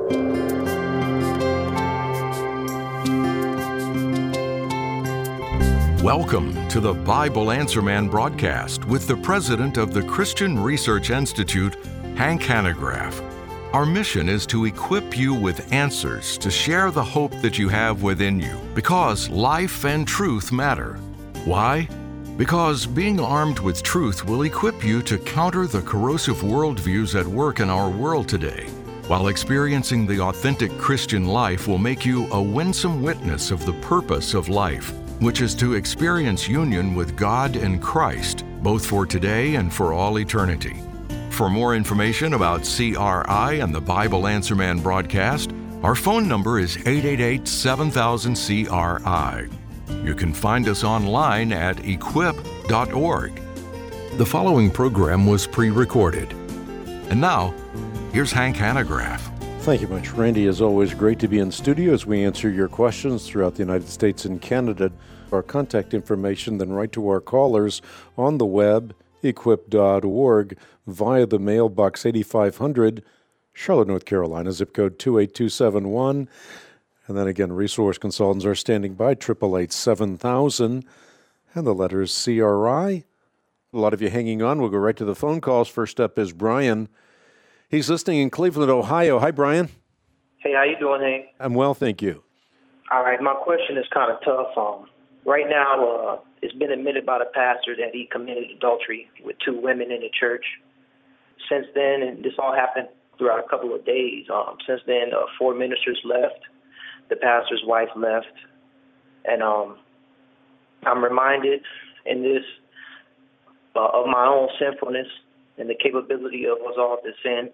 Welcome to the Bible Answer Man broadcast with the president of the Christian Research Institute, Hank Hanegraaff. Our mission is to equip you with answers to share the hope that you have within you, because life and truth matter. Why? Because being armed with truth will equip you to counter the corrosive worldviews at work in our world today, while experiencing the authentic Christian life will make you a winsome witness of the purpose of life, which is to experience union with God and Christ, both for today and for all eternity. For more information about CRI and the Bible Answer Man broadcast, our phone number is 888-7000-CRI. You can find us online at equip.org. The following program was pre-recorded. And now, here's Hank Hanegraaff. Thank you much, Randy. As always, great to be in studio as we answer your questions throughout the United States and Canada. Our contact information, then write to our callers on the web, equip.org, via the mailbox 8500, Charlotte, North Carolina, zip code 28271. And then again, resource consultants are standing by, 888-7000, and the letter is CRI. A lot of you hanging on. We'll go right to the phone calls. First up is Brian. He's listening in Cleveland, Ohio. Hi, Brian. Hey, how you doing, Hank? I'm well, thank you. All right, my question is kind of tough. Right now, it's been admitted by the pastor that he committed adultery with two women in the church. Since then, and this all happened throughout a couple of days, since then, 4 ministers left. The pastor's wife left. And I'm reminded in this of my own sinfulness and the capability of us all to sin.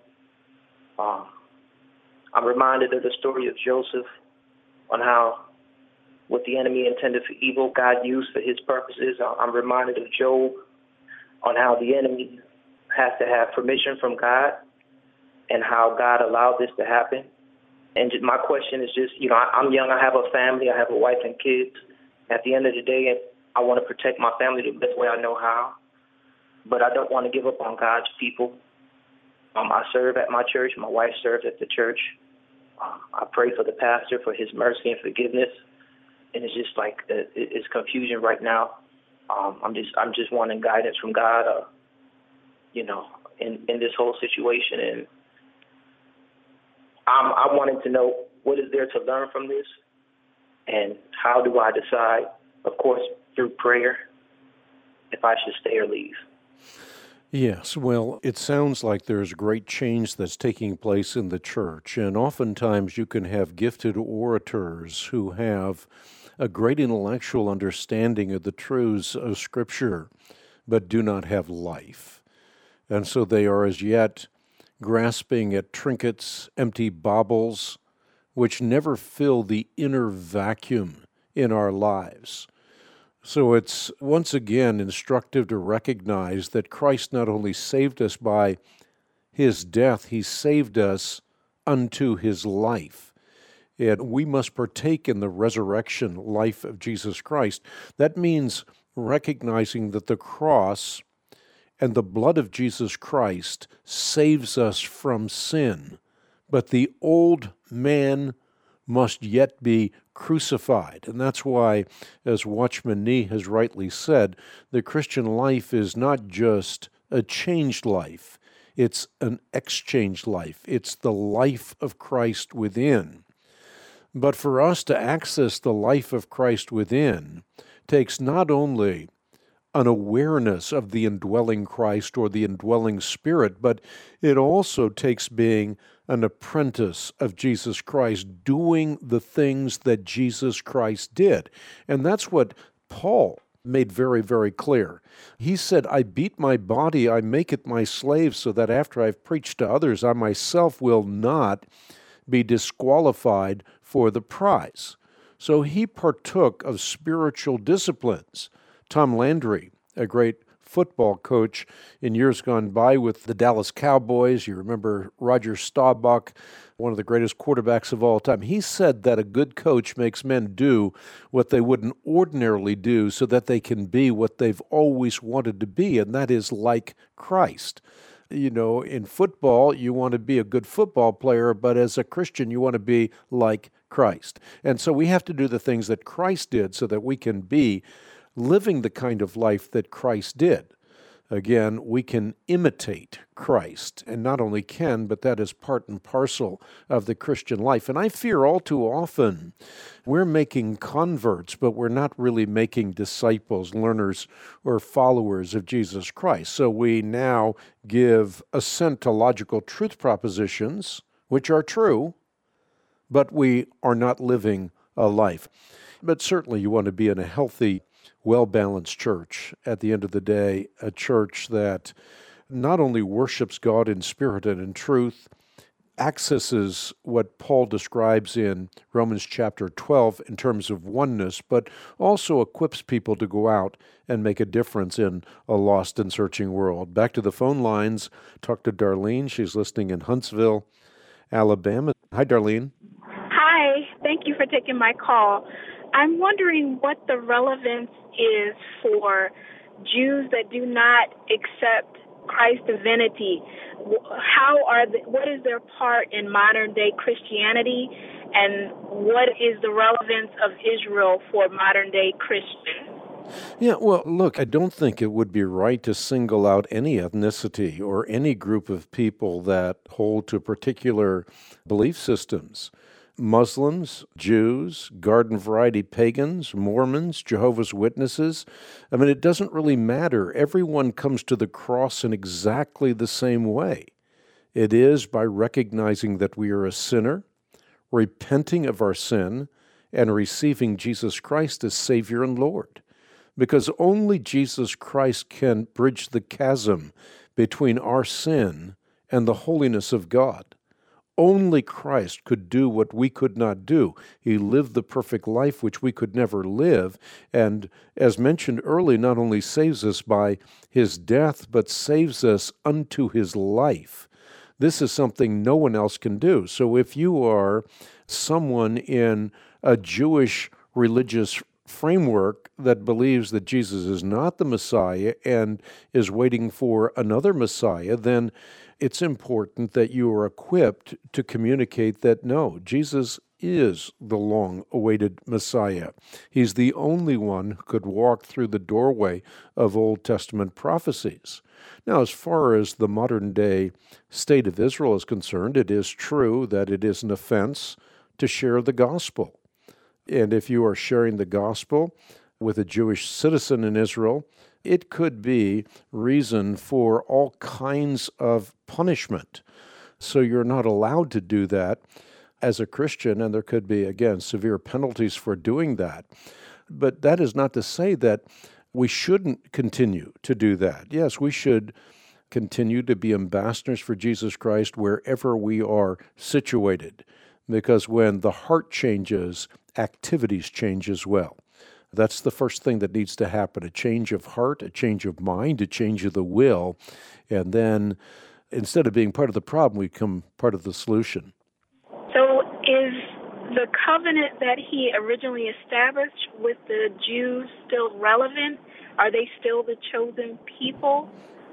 I'm reminded of the story of Joseph, on how what the enemy intended for evil, God used for his purposes. I'm reminded of Job, on how the enemy has to have permission from God and how God allowed this to happen. And my question is just, I'm young, I have a family, I have a wife and kids. At the end of the day, I want to protect my family the best way I know how. But I don't want to give up on God's people. I serve at my church. My wife serves at the church. I pray for the pastor for his mercy and forgiveness. And it's just like it's confusion right now. I'm just wanting guidance from God, in this whole situation. And I wanted to know, what is there to learn from this, and how do I decide? Of course, through prayer, if I should stay or leave. Yes, well, it sounds like there's great change that's taking place in the church, and oftentimes you can have gifted orators who have a great intellectual understanding of the truths of Scripture, but do not have life. And so they are as yet grasping at trinkets, empty baubles, which never fill the inner vacuum in our lives. So it's once again instructive to recognize that Christ not only saved us by his death, he saved us unto his life. And we must partake in the resurrection life of Jesus Christ. That means recognizing that the cross and the blood of Jesus Christ saves us from sin. But the old man must yet be crucified. And that's why, as Watchman Nee has rightly said, the Christian life is not just a changed life, it's an exchanged life. It's the life of Christ within. But for us to access the life of Christ within takes not only an awareness of the indwelling Christ or the indwelling Spirit, but it also takes being an apprentice of Jesus Christ, doing the things that Jesus Christ did. And that's what Paul made very, very clear. He said, I beat my body, I make it my slave, so that after I've preached to others, I myself will not be disqualified for the prize. So he partook of spiritual disciplines. Tom Landry, a great football coach in years gone by with the Dallas Cowboys. You remember Roger Staubach, one of the greatest quarterbacks of all time. He said that a good coach makes men do what they wouldn't ordinarily do so that they can be what they've always wanted to be, and that is like Christ. In football, you want to be a good football player, but as a Christian, you want to be like Christ. And so we have to do the things that Christ did so that we can be living the kind of life that Christ did. Again, we can imitate Christ, and not only can, but that is part and parcel of the Christian life. And I fear all too often we're making converts, but we're not really making disciples, learners, or followers of Jesus Christ. So we now give assent to logical truth propositions, which are true, but we are not living a life. But certainly you want to be in a healthy, well-balanced church. At the end of the day, a church that not only worships God in spirit and in truth, accesses what Paul describes in Romans chapter 12 in terms of oneness, but also equips people to go out and make a difference in a lost and searching world. Back to the phone lines, talk to Darlene. She's listening in Huntsville, Alabama. Hi, Darlene. Hi. Thank you for taking my call. I'm wondering what the relevance is for Jews that do not accept Christ's divinity. What is their part in modern day Christianity, and what is the relevance of Israel for modern day Christians? Yeah, well, look, I don't think it would be right to single out any ethnicity or any group of people that hold to particular belief systems. Muslims, Jews, garden variety pagans, Mormons, Jehovah's Witnesses. I mean, it doesn't really matter. Everyone comes to the cross in exactly the same way. It is by recognizing that we are a sinner, repenting of our sin, and receiving Jesus Christ as Savior and Lord. Because only Jesus Christ can bridge the chasm between our sin and the holiness of God. Only Christ could do what we could not do. He lived the perfect life which we could never live, and as mentioned earlier, not only saves us by his death, but saves us unto his life. This is something no one else can do. So if you are someone in a Jewish religious framework that believes that Jesus is not the Messiah and is waiting for another Messiah, then it's important that you are equipped to communicate that, no, Jesus is the long-awaited Messiah. He's the only one who could walk through the doorway of Old Testament prophecies. Now, as far as the modern-day state of Israel is concerned, it is true that it is an offense to share the gospel. And if you are sharing the gospel with a Jewish citizen in Israel, it could be reason for all kinds of punishment. So you're not allowed to do that as a Christian, and there could be, again, severe penalties for doing that. But that is not to say that we shouldn't continue to do that. Yes, we should continue to be ambassadors for Jesus Christ wherever we are situated, because when the heart changes, activities change as well. That's the first thing that needs to happen, a change of heart, a change of mind, a change of the will, and then instead of being part of the problem, we become part of the solution. So is the covenant that he originally established with the Jews still relevant? Are they still the chosen people?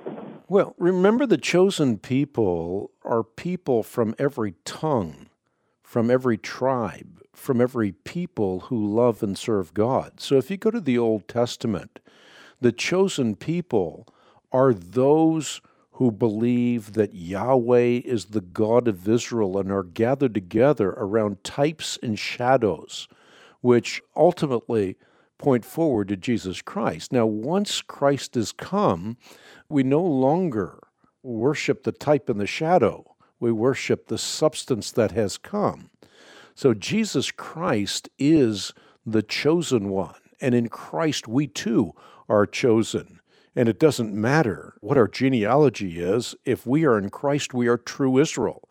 Well, remember, the chosen people are people from every tongue, from every tribe, from every people who love and serve God. So if you go to the Old Testament, the chosen people are those who believe that Yahweh is the God of Israel and are gathered together around types and shadows, which ultimately point forward to Jesus Christ. Now, once Christ has come, we no longer worship the type and the shadow. We worship the substance that has come. So Jesus Christ is the chosen one, and in Christ we too are chosen. And it doesn't matter what our genealogy is. If we are in Christ, we are true Israel.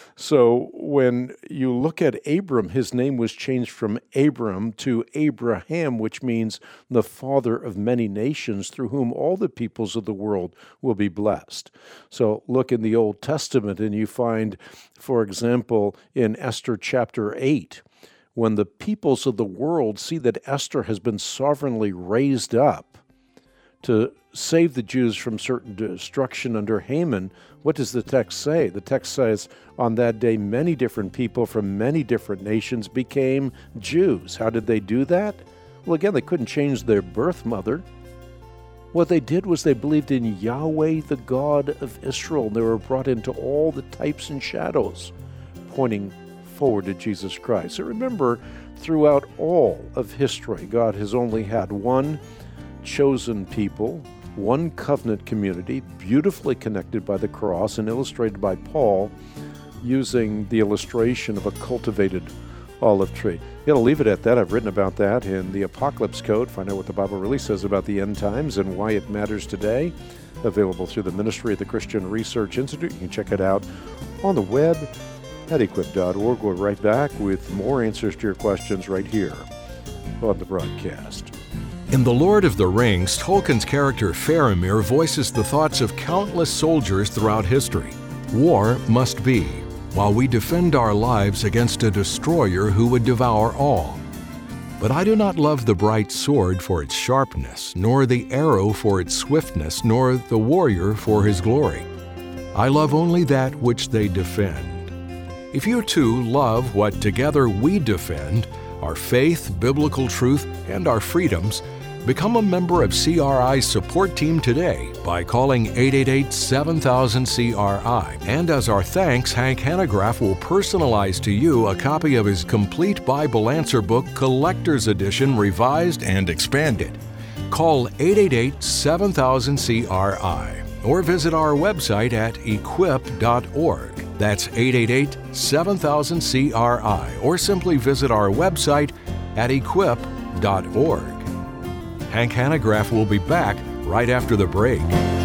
So when you look at Abram, his name was changed from Abram to Abraham, which means the father of many nations, through whom all the peoples of the world will be blessed. So look in the Old Testament and you find, for example, in Esther chapter 8, when the peoples of the world see that Esther has been sovereignly raised up to save the Jews from certain destruction under Haman, what does the text say? The text says, on that day, many different people from many different nations became Jews. How did they do that? Well, again, they couldn't change their birth mother. What they did was they believed in Yahweh, the God of Israel. They were brought into all the types and shadows, pointing forward to Jesus Christ. So remember, throughout all of history, God has only had one chosen people, one covenant community, beautifully connected by the cross and illustrated by Paul using the illustration of a cultivated olive tree. I'll leave it at that. I've written about that in the Apocalypse Code. Find out what the Bible really says about the end times and why it matters today. Available through the ministry of the Christian Research Institute. You can check it out on the web at equip.org. We'll be right back with more answers to your questions right here on the broadcast. In The Lord of the Rings, Tolkien's character Faramir voices the thoughts of countless soldiers throughout history. War must be, while we defend our lives against a destroyer who would devour all. But I do not love the bright sword for its sharpness, nor the arrow for its swiftness, nor the warrior for his glory. I love only that which they defend. If you too love what together we defend, our faith, biblical truth, and our freedoms, become a member of CRI's support team today by calling 888-7000-CRI. And as our thanks, Hank Hanegraaff will personalize to you a copy of his complete Bible answer book, Collector's Edition, revised and expanded. Call 888-7000-CRI or visit our website at equip.org. That's 888-7000-CRI, or simply visit our website at equip.org. Hank Hanegraaff will be back right after the break.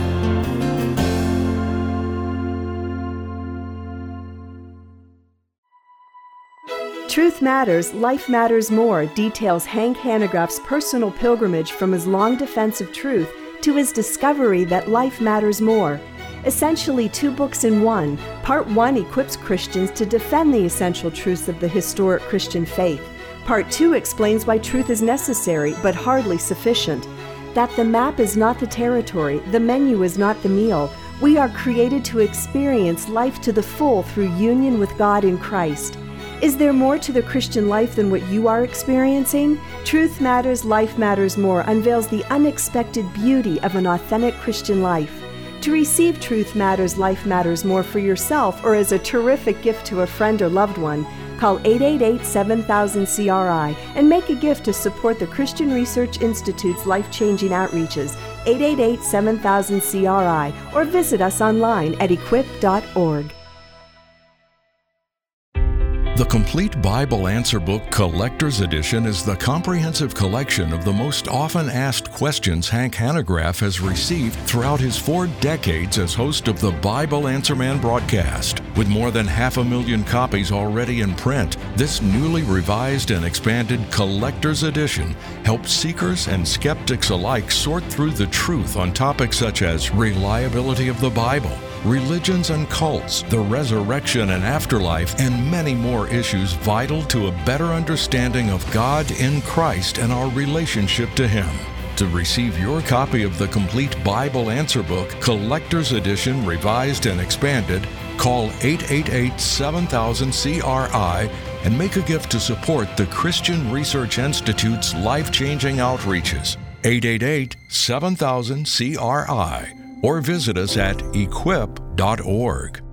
Truth Matters, Life Matters More details Hank Hanegraaff's personal pilgrimage from his long defense of truth to his discovery that life matters more. Essentially 2 books in one. Part 1 equips Christians to defend the essential truths of the historic Christian faith. Part 2 explains why truth is necessary, but hardly sufficient. That the map is not the territory, the menu is not the meal. We are created to experience life to the full through union with God in Christ. Is there more to the Christian life than what you are experiencing? Truth Matters, Life Matters More unveils the unexpected beauty of an authentic Christian life. To receive Truth Matters, Life Matters More for yourself or as a terrific gift to a friend or loved one, call 888-7000-CRI and make a gift to support the Christian Research Institute's life-changing outreaches, 888-7000-CRI, or visit us online at equip.org. The Complete Bible Answer Book Collector's Edition is the comprehensive collection of the most often asked questions Hank Hanegraaff has received throughout his 4 decades as host of the Bible Answer Man broadcast. With more than 500,000 copies already in print, this newly revised and expanded Collector's Edition helps seekers and skeptics alike sort through the truth on topics such as reliability of the Bible, religions and cults, the resurrection and afterlife, and many more issues vital to a better understanding of God in Christ and our relationship to Him. To receive your copy of the Complete Bible Answer Book, Collector's Edition, revised and expanded, call 888-7000-CRI and make a gift to support the Christian Research Institute's life-changing outreaches. 888-7000-CRI. Or visit us at equip.org.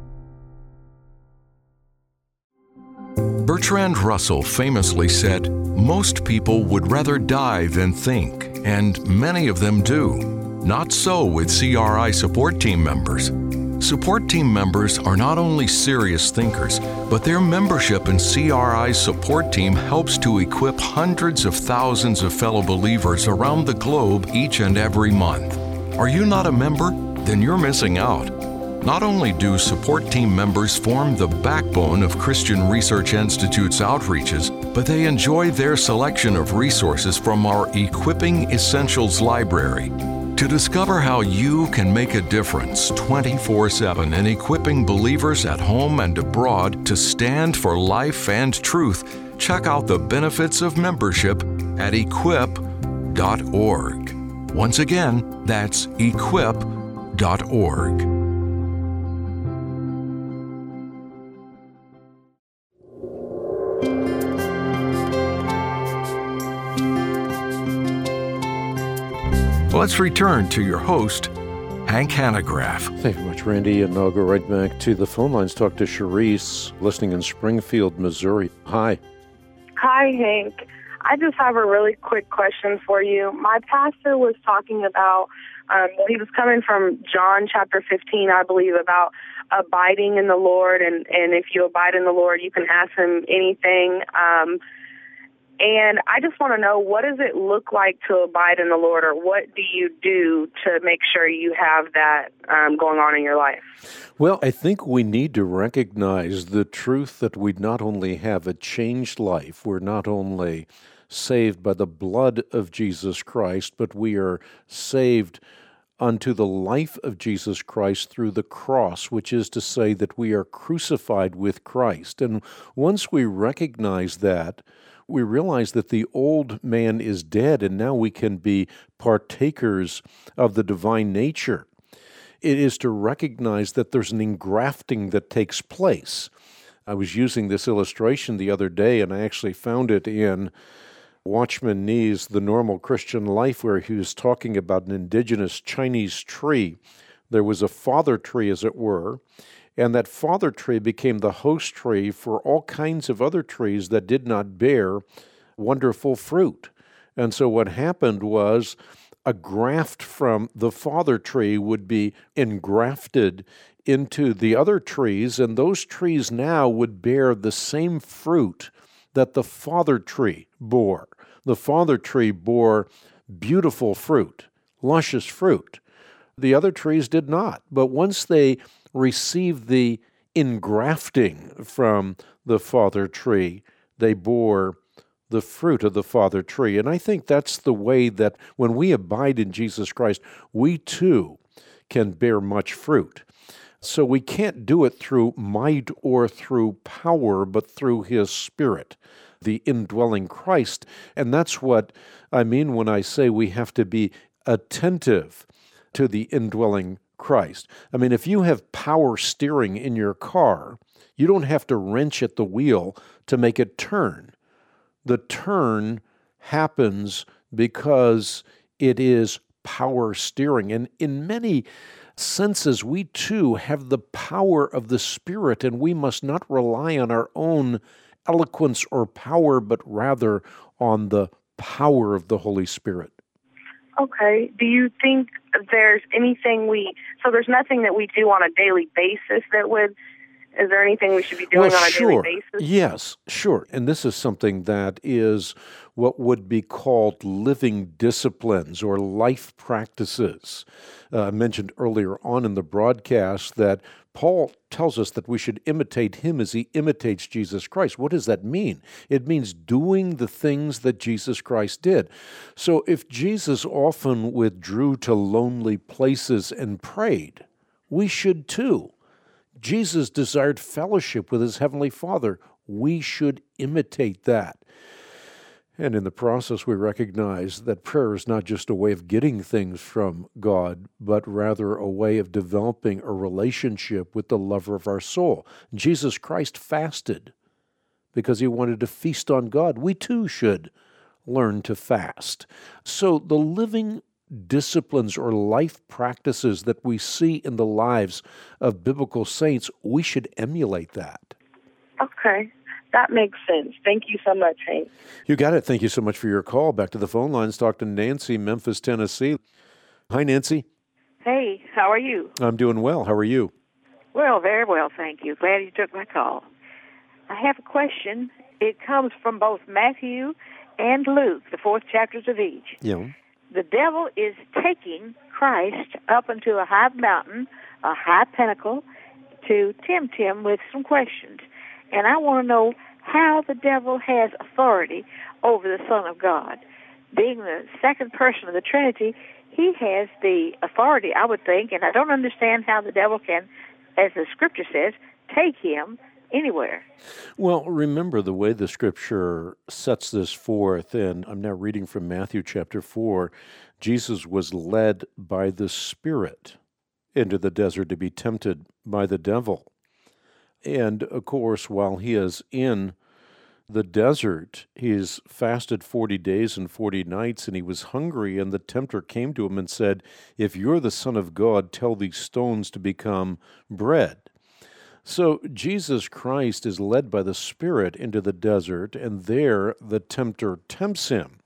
Bertrand Russell famously said, "Most people would rather die than think, and many of them do. Not so with CRI support team members. Support team members are not only serious thinkers, but their membership in CRI's support team helps to equip hundreds of thousands of fellow believers around the globe each and every month. Are you not a member? Then you're missing out. Not only do support team members form the backbone of Christian Research Institute's outreaches, but they enjoy their selection of resources from our Equipping Essentials library. To discover how you can make a difference 24/7 in equipping believers at home and abroad to stand for life and truth, check out the benefits of membership at equip.org. Once again, that's equip.org. Let's return to your host, Hank Hanegraaff. Thank you very much, Randy. And I'll go right back to the phone lines. Talk to Charisse, listening in Springfield, Missouri. Hi. Hi, Hank. I just have a really quick question for you. My pastor was talking about, he was coming from John chapter 15, I believe, about abiding in the Lord. And if you abide in the Lord, you can ask him anything. And I just want to know, what does it look like to abide in the Lord, or what do you do to make sure you have that going on in your life? Well, I think we need to recognize the truth that we not only have a changed life, we're not only saved by the blood of Jesus Christ, but we are saved unto the life of Jesus Christ through the cross, which is to say that we are crucified with Christ. And once we recognize that, we realize that the old man is dead, and now we can be partakers of the divine nature. It is to recognize that there's an engrafting that takes place. I was using this illustration the other day, and I actually found it in Watchman Nee's The Normal Christian Life, where he was talking about an indigenous Chinese tree. There was a father tree, as it were, and that father tree became the host tree for all kinds of other trees that did not bear wonderful fruit. And so what happened was a graft from the father tree would be engrafted into the other trees, and those trees now would bear the same fruit that the father tree bore. The father tree bore beautiful fruit, luscious fruit. The other trees did not. But once they received the engrafting from the father tree, they bore the fruit of the father tree. And I think that's the way that when we abide in Jesus Christ, we too can bear much fruit. So we can't do it through might or through power, but through His Spirit, the indwelling Christ. And that's what I mean when I say we have to be attentive to the indwelling Christ. I mean, if you have power steering in your car, you don't have to wrench at the wheel to make it turn. The turn happens because it is power steering. And in many senses, we too have the power of the Spirit, and we must not rely on our own eloquence or power, but rather on the power of the Holy Spirit. Okay. Do you think there's anything so there's nothing that we do on a daily basis is there anything we should be doing on a daily basis? Yes, sure. And this is something that is what would be called living disciplines or life practices. I mentioned earlier on in the broadcast that Paul tells us that we should imitate him as he imitates Jesus Christ. What does that mean? It means doing the things that Jesus Christ did. So if Jesus often withdrew to lonely places and prayed, we should too. Jesus desired fellowship with his Heavenly Father. We should imitate that. And in the process, we recognize that prayer is not just a way of getting things from God, but rather a way of developing a relationship with the lover of our soul. Jesus Christ fasted because he wanted to feast on God. We too should learn to fast. So the living disciplines or life practices that we see in the lives of biblical saints, we should emulate that. Okay. That makes sense. Thank you so much, Hank. You got it. Thank you so much for your call. Back to the phone lines. Talk to Nancy, Memphis, Tennessee. Hi, Nancy. Hey, how are you? I'm doing well. How are you? Well, very well, thank you. Glad you took my call. I have a question. It comes from both Matthew and Luke, the 4th chapters of each. Yeah. The devil is taking Christ up into a high mountain, a high pinnacle, to tempt him with some questions. And I want to know how the devil has authority over the Son of God. Being the second person of the Trinity, he has the authority, I would think, and I don't understand how the devil can, as the Scripture says, take him anywhere. Well, remember the way the Scripture sets this forth, and I'm now reading from Matthew chapter 4, Jesus was led by the Spirit into the desert to be tempted by the devil. And, of course, while he is in the desert, he's fasted 40 days and 40 nights, and he was hungry, and the tempter came to him and said, "If you're the Son of God, tell these stones to become bread." So Jesus Christ is led by the Spirit into the desert, and there the tempter tempts him.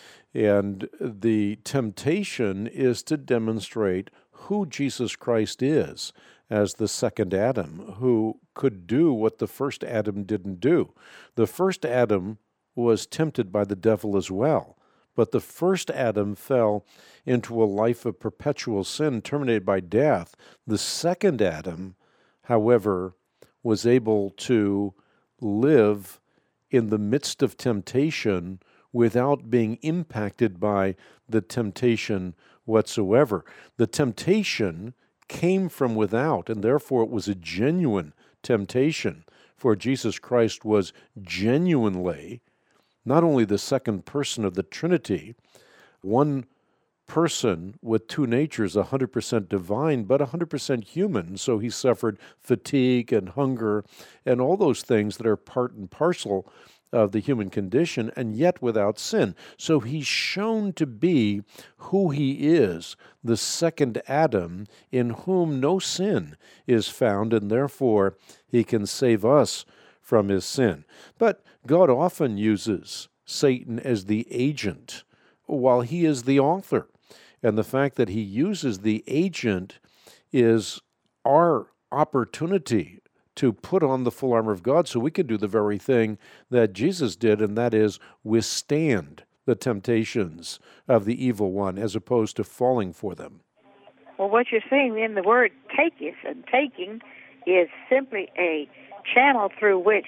And the temptation is to demonstrate who Jesus Christ is as the second Adam, who could do what the first Adam didn't do. The first Adam was tempted by the devil as well, but the first Adam fell into a life of perpetual sin, terminated by death. The second Adam, however, was able to live in the midst of temptation without being impacted by the temptation whatsoever. The temptation came from without, and therefore it was a genuine temptation, for Jesus Christ was genuinely not only the second person of the Trinity, one person with two natures, 100% divine, but 100% human. So he suffered fatigue and hunger and all those things that are part and parcel of the human condition, and yet without sin. So he's shown to be who he is, the second Adam, in whom no sin is found, and therefore he can save us from his sin. But God often uses Satan as the agent, while he is the author. And the fact that he uses the agent is our opportunity to put on the full armor of God so we can do the very thing that Jesus did, and that is withstand the temptations of the evil one as opposed to falling for them. Well, what you're saying then, the word taketh and taking is simply a channel through which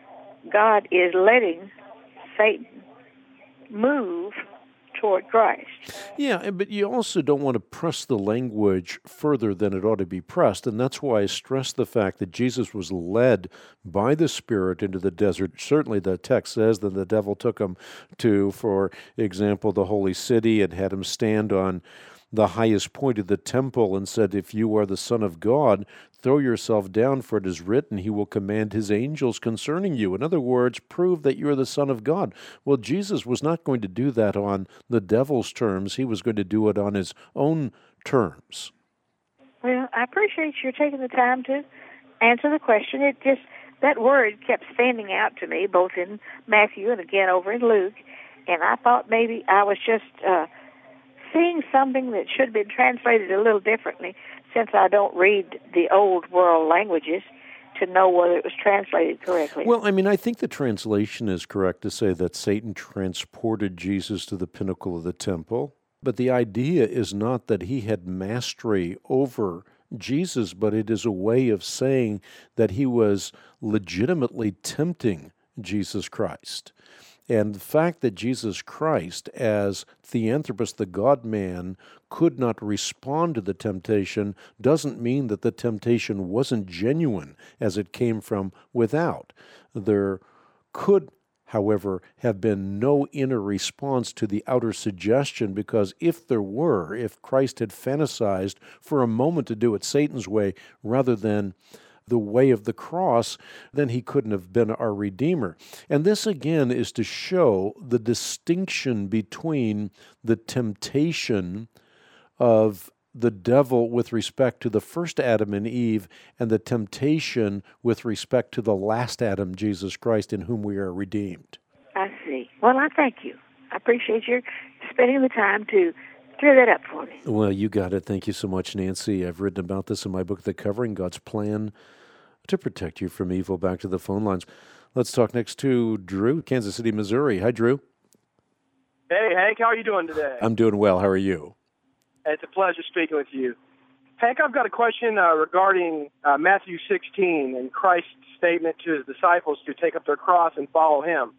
God is letting Satan move toward Christ. Yeah, but you also don't want to press the language further than it ought to be pressed, and that's why I stress the fact that Jesus was led by the Spirit into the desert. Certainly the text says that the devil took him to, for example, the holy city and had him stand on the highest point of the temple and said, "If you are the Son of God, throw yourself down, for it is written, he will command his angels concerning you." In other words, prove that you're the Son of God. Well, Jesus was not going to do that on the devil's terms. He was going to do it on his own terms. Well, I appreciate you taking the time to answer the question. It just, that word kept standing out to me, both in Matthew and again over in Luke, and I thought maybe I was just seeing something that should have been translated a little differently, since I don't read the old world languages to know whether it was translated correctly. Well, I mean, I think the translation is correct to say that Satan transported Jesus to the pinnacle of the temple, but the idea is not that he had mastery over Jesus, but it is a way of saying that he was legitimately tempting Jesus Christ. And the fact that Jesus Christ, as Theanthropos, the God-man, could not respond to the temptation doesn't mean that the temptation wasn't genuine as it came from without. There could, however, have been no inner response to the outer suggestion, because if there were, if Christ had fantasized for a moment to do it Satan's way rather than the way of the cross, then he couldn't have been our Redeemer. And this, again, is to show the distinction between the temptation of the devil with respect to the first Adam and Eve and the temptation with respect to the last Adam, Jesus Christ, in whom we are redeemed. I see. Well, I thank you. I appreciate your spending the time to clear that up for me. Well, you got it. Thank you so much, Nancy. I've written about this in my book, The Covering, God's Plan to Protect You from Evil. Back to the phone lines. Let's talk next to Drew, Kansas City, Missouri. Hi, Drew. Hey, Hank. How are you doing today? I'm doing well. How are you? It's a pleasure speaking with you. Hank, I've got a question regarding Matthew 16 and Christ's statement to his disciples to take up their cross and follow him.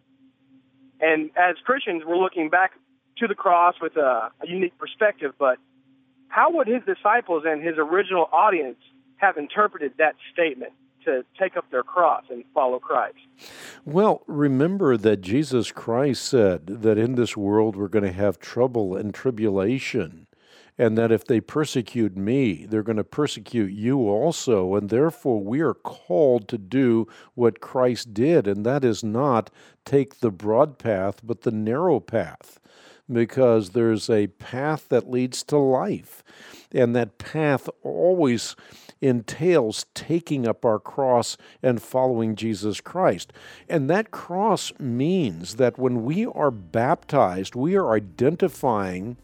And as Christians, we're looking back to the cross with a unique perspective, but how would his disciples and his original audience have interpreted that statement? to take up their cross and follow Christ? Well, remember that Jesus Christ said that in this world we're going to have trouble and tribulation, and that if they persecute me, they're going to persecute you also, and therefore we are called to do what Christ did, and that is not take the broad path, but the narrow path, because there's a path that leads to life, and that path always entails taking up our cross and following Jesus Christ. And that cross means that when we are baptized, we are identifying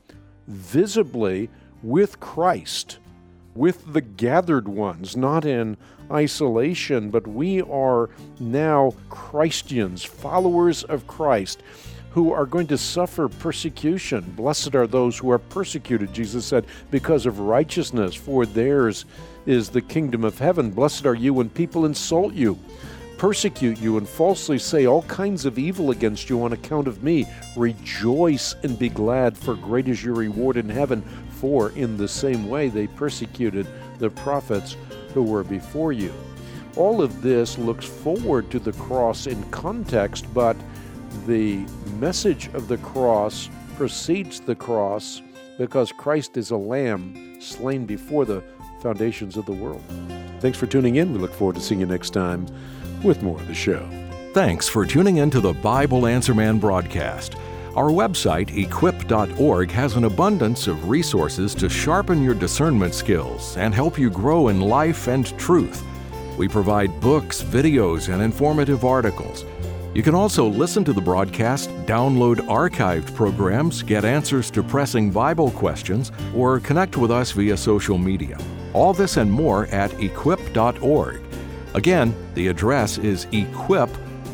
visibly with Christ, with the gathered ones, not in isolation, but we are now Christians, followers of Christ, who are going to suffer persecution. Blessed are those who are persecuted, Jesus said, because of righteousness, for theirs is the kingdom of heaven. Blessed are you when people insult you, persecute you, and falsely say all kinds of evil against you on account of me. Rejoice and be glad, for great is your reward in heaven, for in the same way they persecuted the prophets who were before you. All of this looks forward to the cross in context, but the message of the cross precedes the cross because Christ is a lamb slain before the foundations of the world. Thanks for tuning in. We look forward to seeing you next time with more of the show. Thanks for tuning in to the Bible Answer Man broadcast. Our website, equip.org, has an abundance of resources to sharpen your discernment skills and help you grow in life and truth. We provide books, videos, and informative articles. You can also listen to the broadcast, download archived programs, get answers to pressing Bible questions, or connect with us via social media. All this and more at equip.org. Again, the address is equip.org.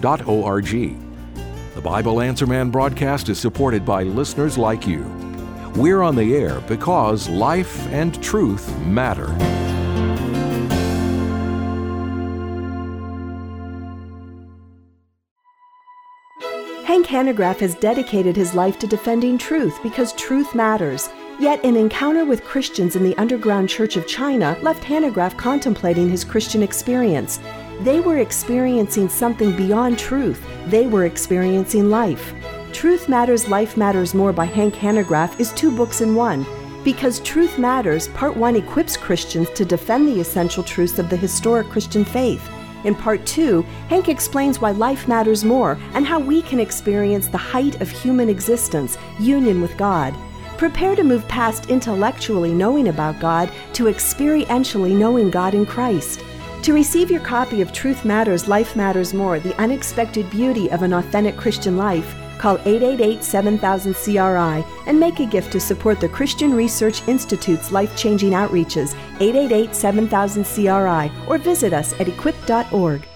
The Bible Answer Man broadcast is supported by listeners like you. We're on the air because life and truth matter. Hank Hanegraaff has dedicated his life to defending truth because truth matters. Yet an encounter with Christians in the underground Church of China left Hanegraaff contemplating his Christian experience. They were experiencing something beyond truth. They were experiencing life. Truth Matters, Life Matters More by Hank Hanegraaff is 2 books in one. Because Truth Matters, Part 1 equips Christians to defend the essential truths of the historic Christian faith. In Part 2, Hank explains why life matters more and how we can experience the height of human existence, union with God. Prepare to move past intellectually knowing about God to experientially knowing God in Christ. To receive your copy of Truth Matters, Life Matters More, The Unexpected Beauty of an Authentic Christian Life, call 888-7000-CRI and make a gift to support the Christian Research Institute's life-changing outreaches, 888-7000-CRI, or visit us at equip.org.